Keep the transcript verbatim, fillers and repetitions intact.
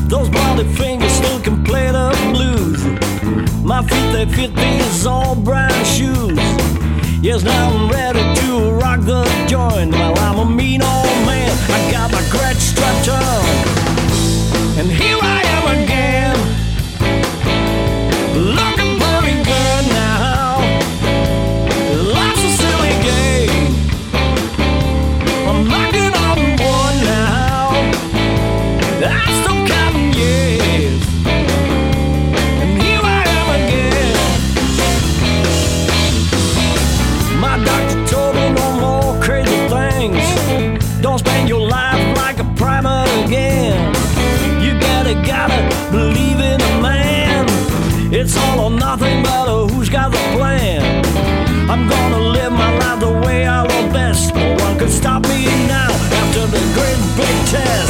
Those bloody fingers still can play the blues. My feet, they fit these old brown shoes. Yes, now I'm ready to rock the joint. Well, I'm a mean old man, I got my crutch strapped on. And here I am again, looking pretty good now. Life's a silly game, I'm knocking on wood now. I'm still counting years, and here I am again. My doctor told me no more crazy things. Don't spend your life like a primer again. You gotta, gotta believe in a man. It's all or nothing, but uh, who's got the plan? I'm gonna live my life the way I love best. No one can stop me now after the great big test.